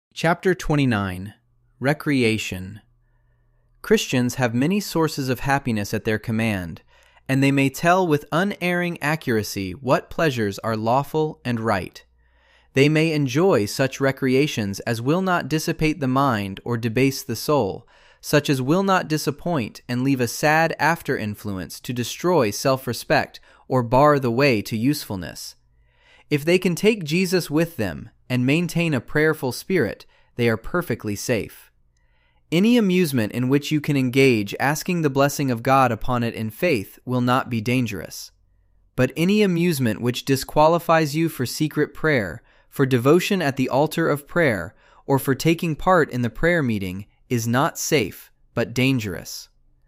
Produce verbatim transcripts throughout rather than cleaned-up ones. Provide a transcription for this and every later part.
Chapter twenty-nine. Recreation. Christians have many sources of happiness at their command, and they may tell with unerring accuracy what pleasures are lawful and right. They may enjoy such recreations as will not dissipate the mind or debase the soul, such as will not disappoint and leave a sad after-influence to destroy self-respect or bar the way to usefulness. If they can take Jesus with them and maintain a prayerful spirit, they are perfectly safe. Any amusement in which you can engage asking the blessing of God upon it in faith will not be dangerous. But any amusement which disqualifies you for secret prayer, for devotion at the altar of prayer, or for taking part in the prayer meeting is not safe, but dangerous.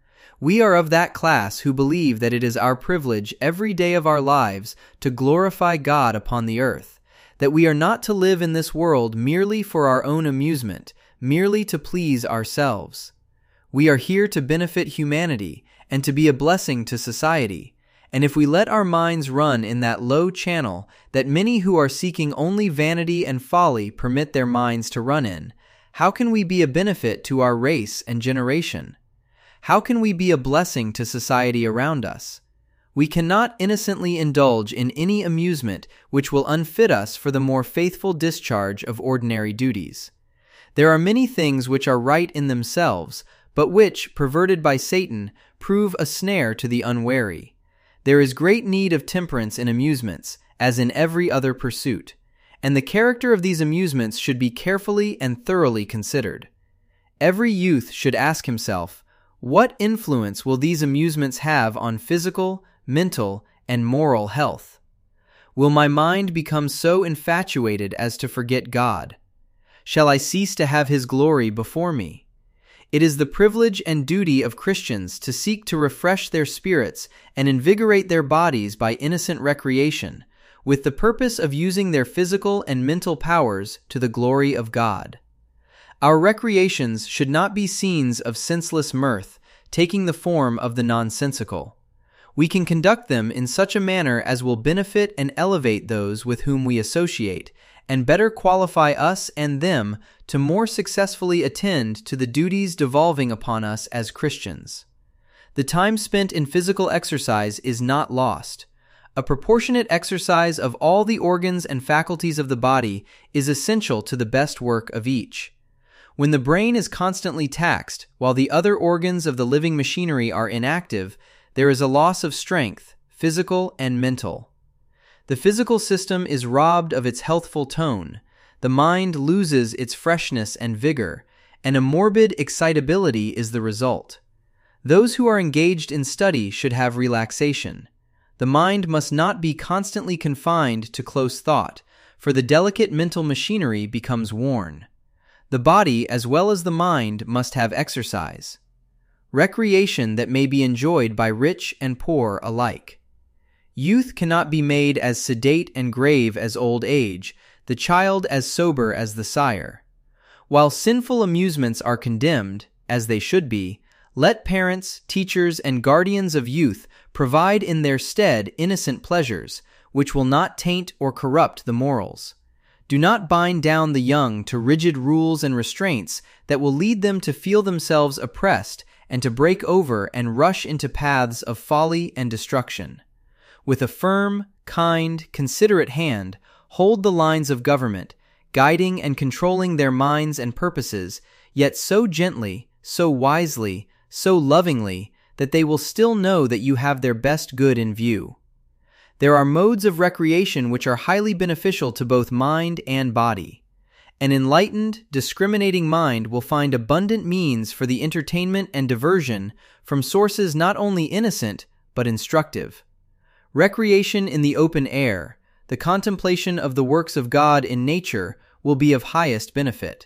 We are of that class who believe that it is our privilege every day of our lives to glorify God upon the earth, that we are not to live in this world merely for our own amusement, merely to please ourselves. We are here to benefit humanity and to be a blessing to society, and if we let our minds run in that low channel that many who are seeking only vanity and folly permit their minds to run in, how can we be a benefit to our race and generation? How can we be a blessing to society around us? We cannot innocently indulge in any amusement which will unfit us for the more faithful discharge of ordinary duties. There are many things which are right in themselves, but which, perverted by Satan, prove a snare to the unwary. There is great need of temperance in amusements, as in every other pursuit, and the character of these amusements should be carefully and thoroughly considered. Every youth should ask himself, what influence will these amusements have on physical, mental, and moral health? Will my mind become so infatuated as to forget God? Shall I cease to have His glory before me? It is the privilege and duty of Christians to seek to refresh their spirits and invigorate their bodies by innocent recreation, with the purpose of using their physical and mental powers to the glory of God. Our recreations should not be scenes of senseless mirth, taking the form of the nonsensical. We can conduct them in such a manner as will benefit and elevate those with whom we associate, and better qualify us and them to more successfully attend to the duties devolving upon us as Christians. The time spent in physical exercise is not lost. A proportionate exercise of all the organs and faculties of the body is essential to the best work of each. When the brain is constantly taxed, while the other organs of the living machinery are inactive, there is a loss of strength, physical and mental. The physical system is robbed of its healthful tone, the mind loses its freshness and vigor, and a morbid excitability is the result. Those who are engaged in study should have relaxation. The mind must not be constantly confined to close thought, for the delicate mental machinery becomes worn. The body as well as the mind must have exercise. Recreation that may be enjoyed by rich and poor alike. Youth cannot be made as sedate and grave as old age, the child as sober as the sire. While sinful amusements are condemned, as they should be, let parents, teachers, and guardians of youth provide in their stead innocent pleasures, which will not taint or corrupt the morals. Do not bind down the young to rigid rules and restraints that will lead them to feel themselves oppressed and to break over and rush into paths of folly and destruction. With a firm, kind, considerate hand, hold the lines of government, guiding and controlling their minds and purposes, yet so gently, so wisely, so lovingly, that they will still know that you have their best good in view. There are modes of recreation which are highly beneficial to both mind and body. An enlightened, discriminating mind will find abundant means for the entertainment and diversion from sources not only innocent, but instructive. Recreation in the open air, the contemplation of the works of God in nature, will be of highest benefit.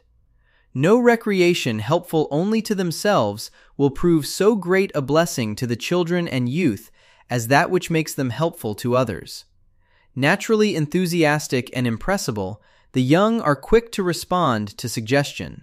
No recreation helpful only to themselves will prove so great a blessing to the children and youth as that which makes them helpful to others. Naturally enthusiastic and impressible, the young are quick to respond to suggestion.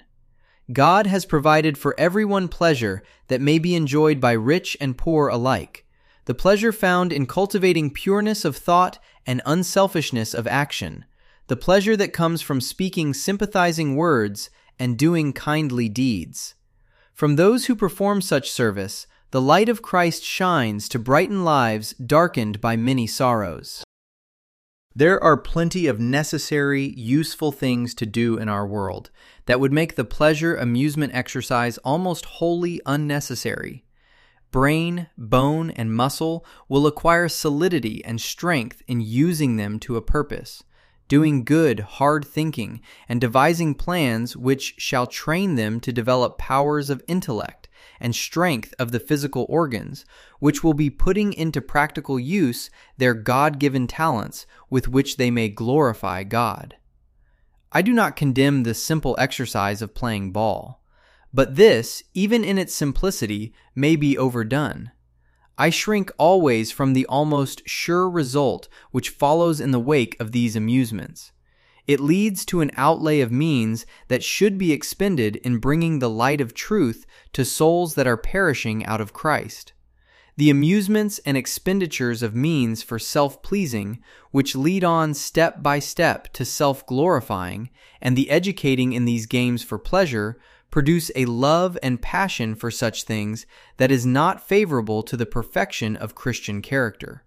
God has provided for everyone pleasure that may be enjoyed by rich and poor alike, the pleasure found in cultivating pureness of thought and unselfishness of action, the pleasure that comes from speaking sympathizing words and doing kindly deeds. From those who perform such service, the light of Christ shines to brighten lives darkened by many sorrows. There are plenty of necessary, useful things to do in our world that would make the pleasure amusement exercise almost wholly unnecessary. Brain, bone, and muscle will acquire solidity and strength in using them to a purpose, doing good, hard thinking, and devising plans which shall train them to develop powers of intellect and strength of the physical organs, which will be putting into practical use their God-given talents with which they may glorify God. I do not condemn the simple exercise of playing ball, but this, even in its simplicity, may be overdone. I shrink always from the almost sure result which follows in the wake of these amusements. It leads to an outlay of means that should be expended in bringing the light of truth to souls that are perishing out of Christ. The amusements and expenditures of means for self-pleasing, which lead on step by step to self-glorifying, and the educating in these games for pleasure, produce a love and passion for such things that is not favorable to the perfection of Christian character.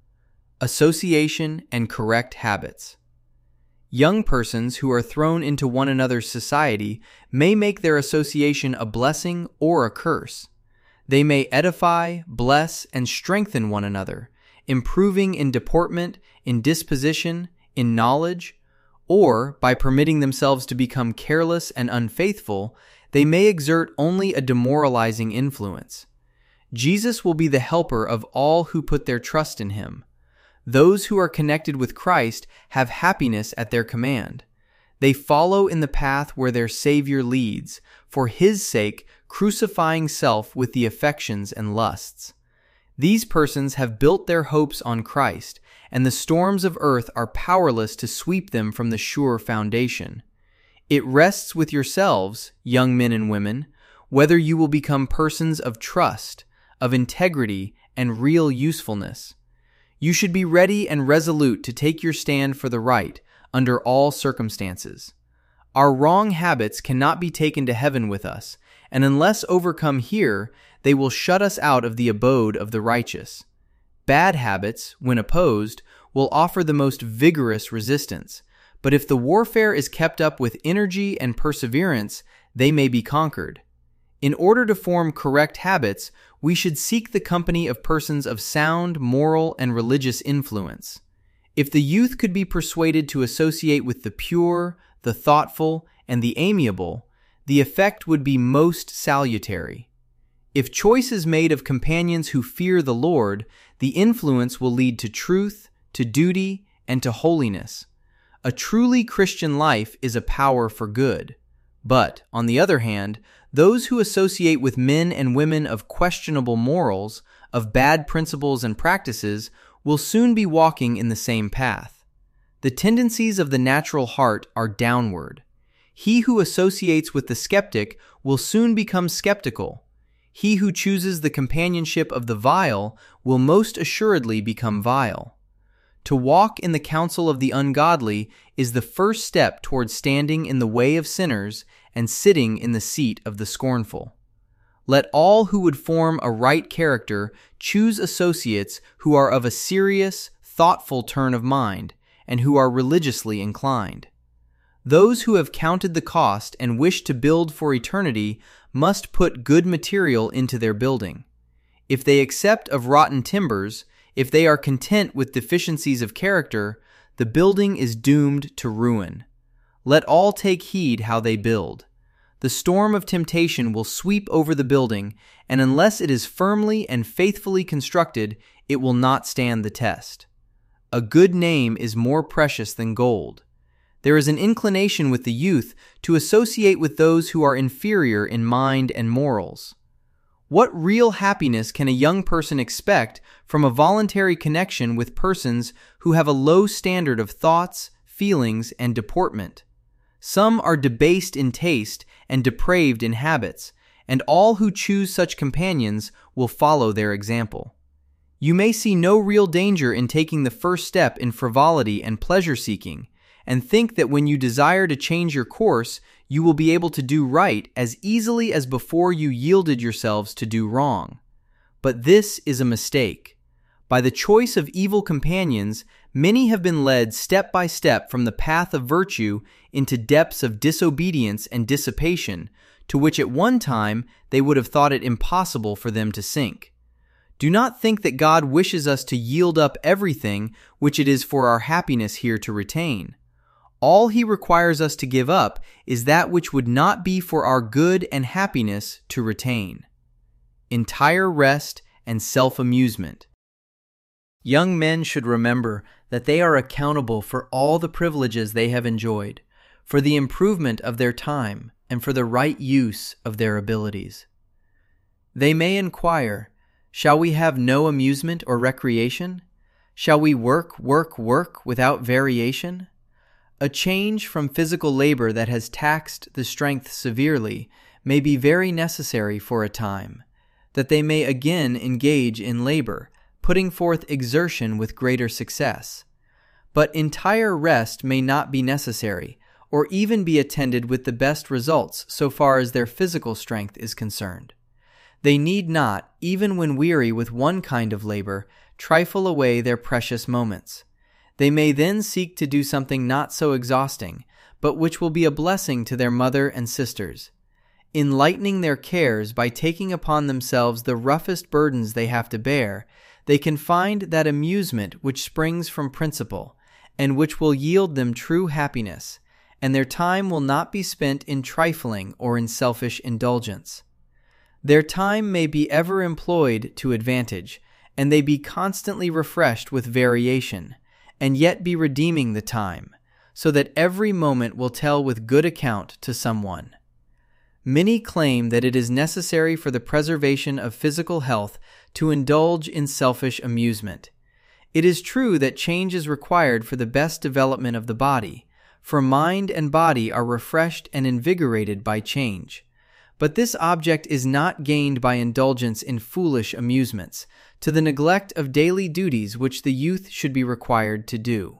Association and correct habits. Young persons who are thrown into one another's society may make their association a blessing or a curse. They may edify, bless, and strengthen one another, improving in deportment, in disposition, in knowledge, or, by permitting themselves to become careless and unfaithful, they may exert only a demoralizing influence. Jesus will be the helper of all who put their trust in him. Those who are connected with Christ have happiness at their command. They follow in the path where their Savior leads, for his sake crucifying self with the affections and lusts. These persons have built their hopes on Christ, and the storms of earth are powerless to sweep them from the sure foundation. It rests with yourselves, young men and women, whether you will become persons of trust, of integrity, and real usefulness. You should be ready and resolute to take your stand for the right under all circumstances. Our wrong habits cannot be taken to heaven with us, and unless overcome here, they will shut us out of the abode of the righteous. Bad habits, when opposed, will offer the most vigorous resistance, but if the warfare is kept up with energy and perseverance, they may be conquered. In order to form correct habits, we should seek the company of persons of sound moral and religious influence. If the youth could be persuaded to associate with the pure, the thoughtful, and the amiable, the effect would be most salutary. If choice is made of companions who fear the Lord, the influence will lead to truth, to duty, and to holiness. A truly Christian life is a power for good. But, on the other hand, those who associate with men and women of questionable morals, of bad principles and practices, will soon be walking in the same path. The tendencies of the natural heart are downward. He who associates with the skeptic will soon become skeptical. He who chooses the companionship of the vile will most assuredly become vile. To walk in the counsel of the ungodly is the first step toward standing in the way of sinners and sitting in the seat of the scornful. Let all who would form a right character choose associates who are of a serious, thoughtful turn of mind, and who are religiously inclined. Those who have counted the cost and wish to build for eternity must put good material into their building. If they accept of rotten timbers, if they are content with deficiencies of character, the building is doomed to ruin. Let all take heed how they build. The storm of temptation will sweep over the building, and unless it is firmly and faithfully constructed, it will not stand the test. A good name is more precious than gold. There is an inclination with the youth to associate with those who are inferior in mind and morals. What real happiness can a young person expect from a voluntary connection with persons who have a low standard of thoughts, feelings, and deportment? Some are debased in taste and depraved in habits, and all who choose such companions will follow their example. You may see no real danger in taking the first step in frivolity and pleasure-seeking, and think that when you desire to change your course, you will be able to do right as easily as before you yielded yourselves to do wrong. But this is a mistake. By the choice of evil companions, many have been led step by step from the path of virtue into depths of disobedience and dissipation, to which at one time they would have thought it impossible for them to sink. Do not think that God wishes us to yield up everything which it is for our happiness here to retain. All He requires us to give up is that which would not be for our good and happiness to retain. Entire rest and self-amusement. Young men should remember that they are accountable for all the privileges they have enjoyed, for the improvement of their time, and for the right use of their abilities. They may inquire, shall we have no amusement or recreation? Shall we work, work, work without variation? A change from physical labor that has taxed the strength severely may be very necessary for a time, that they may again engage in labor, putting forth exertion with greater success. But entire rest may not be necessary, or even be attended with the best results so far as their physical strength is concerned. They need not, even when weary with one kind of labor, trifle away their precious moments. They may then seek to do something not so exhausting, but which will be a blessing to their mother and sisters, in lightening their cares by taking upon themselves the roughest burdens they have to bear. They can find that amusement which springs from principle, and which will yield them true happiness, and their time will not be spent in trifling or in selfish indulgence. Their time may be ever employed to advantage, and they be constantly refreshed with variation, and yet be redeeming the time, so that every moment will tell with good account to someone. Many claim that it is necessary for the preservation of physical health to indulge in selfish amusement. It is true that change is required for the best development of the body, for mind and body are refreshed and invigorated by change. But this object is not gained by indulgence in foolish amusements, to the neglect of daily duties which the youth should be required to do.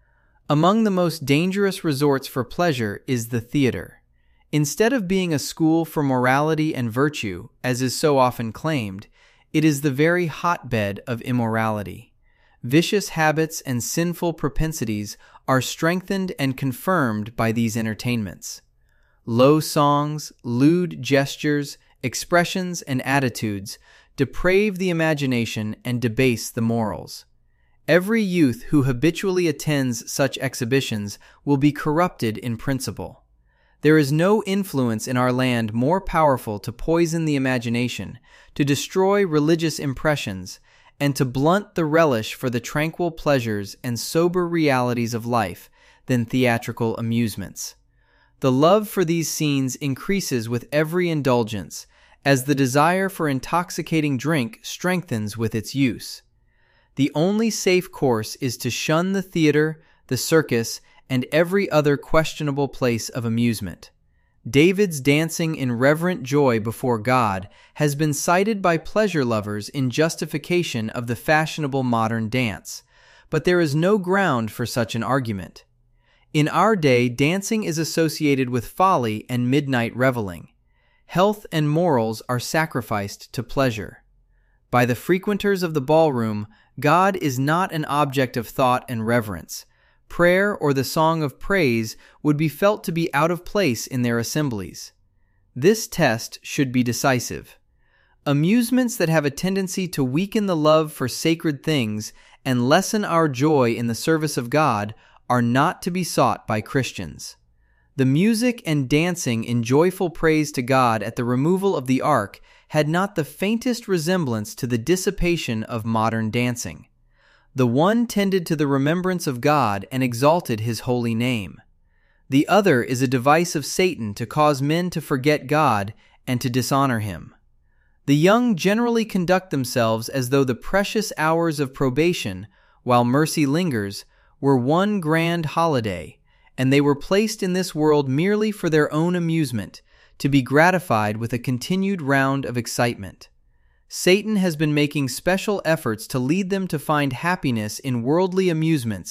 Among the most dangerous resorts for pleasure is the theater. Instead of being a school for morality and virtue, as is so often claimed, it is the very hotbed of immorality. Vicious habits and sinful propensities are strengthened and confirmed by these entertainments. Low songs, lewd gestures, expressions, and attitudes deprave the imagination and debase the morals. Every youth who habitually attends such exhibitions will be corrupted in principle. There is no influence in our land more powerful to poison the imagination, to destroy religious impressions, and to blunt the relish for the tranquil pleasures and sober realities of life than theatrical amusements. The love for these scenes increases with every indulgence, as the desire for intoxicating drink strengthens with its use. The only safe course is to shun the theater, the circus, and every other questionable place of amusement. David's dancing in reverent joy before God has been cited by pleasure lovers in justification of the fashionable modern dance, but there is no ground for such an argument. In our day, dancing is associated with folly and midnight reveling. Health and morals are sacrificed to pleasure. By the frequenters of the ballroom, God is not an object of thought and reverence. Prayer or the song of praise would be felt to be out of place in their assemblies. This test should be decisive. Amusements that have a tendency to weaken the love for sacred things and lessen our joy in the service of God are not to be sought by Christians. The music and dancing in joyful praise to God at the removal of the ark had not the faintest resemblance to the dissipation of modern dancing. The one tended to the remembrance of God and exalted His holy name. The other is a device of Satan to cause men to forget God and to dishonor Him. The young generally conduct themselves as though the precious hours of probation, while mercy lingers, were one grand holiday, and they were placed in this world merely for their own amusement, to be gratified with a continued round of excitement. Satan has been making special efforts to lead them to find happiness in worldly amusements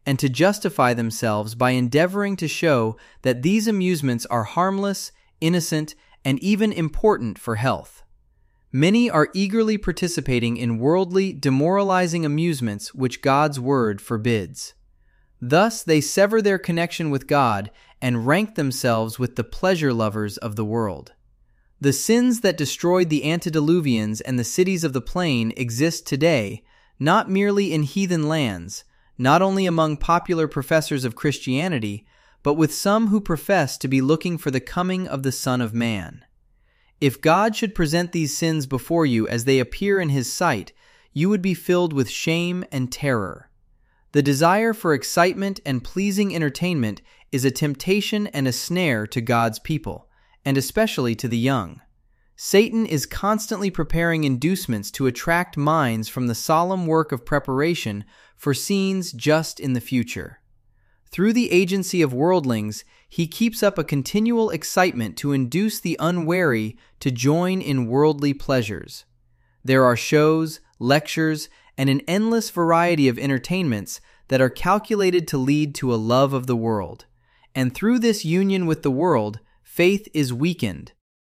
and to justify themselves by endeavoring to show that these amusements are harmless, innocent, and even important for health. Many are eagerly participating in worldly, demoralizing amusements which God's word forbids. Thus they sever their connection with God and rank themselves with the pleasure lovers of the world. The sins that destroyed the antediluvians and the cities of the plain exist today, not merely in heathen lands, not only among popular professors of Christianity, but with some who profess to be looking for the coming of the Son of Man. If God should present these sins before you as they appear in His sight, you would be filled with shame and terror. The desire for excitement and pleasing entertainment is a temptation and a snare to God's people, and especially to the young. Satan is constantly preparing inducements to attract minds from the solemn work of preparation for scenes just in the future. Through the agency of worldlings, he keeps up a continual excitement to induce the unwary to join in worldly pleasures. There are shows, lectures, and an endless variety of entertainments that are calculated to lead to a love of the world. And through this union with the world, faith is weakened.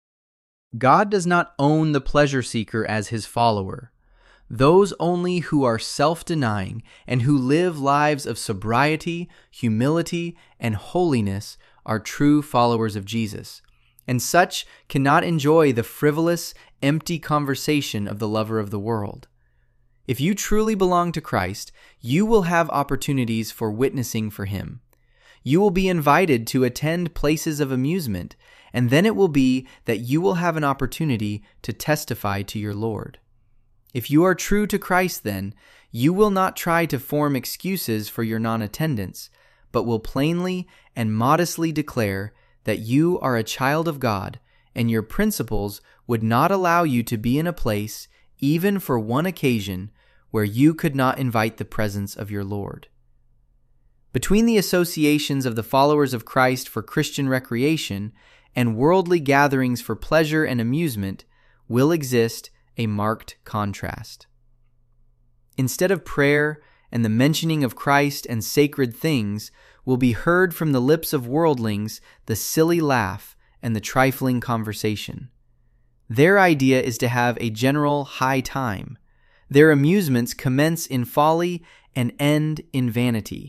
God does not own the pleasure seeker as His follower. Those only who are self-denying and who live lives of sobriety, humility, and holiness are true followers of Jesus, and such cannot enjoy the frivolous, empty conversation of the lover of the world. If you truly belong to Christ, you will have opportunities for witnessing for Him. You will be invited to attend places of amusement, and then it will be that you will have an opportunity to testify to your Lord. If you are true to Christ, then, you will not try to form excuses for your non-attendance, but will plainly and modestly declare that you are a child of God, and your principles would not allow you to be in a place, even for one occasion, where you could not invite the presence of your Lord. Between the associations of the followers of Christ for Christian recreation and worldly gatherings for pleasure and amusement will exist a marked contrast. Instead of prayer and the mentioning of Christ and sacred things, will be heard from the lips of worldlings the silly laugh and the trifling conversation. Their idea is to have a general high time. Their amusements commence in folly and end in vanity.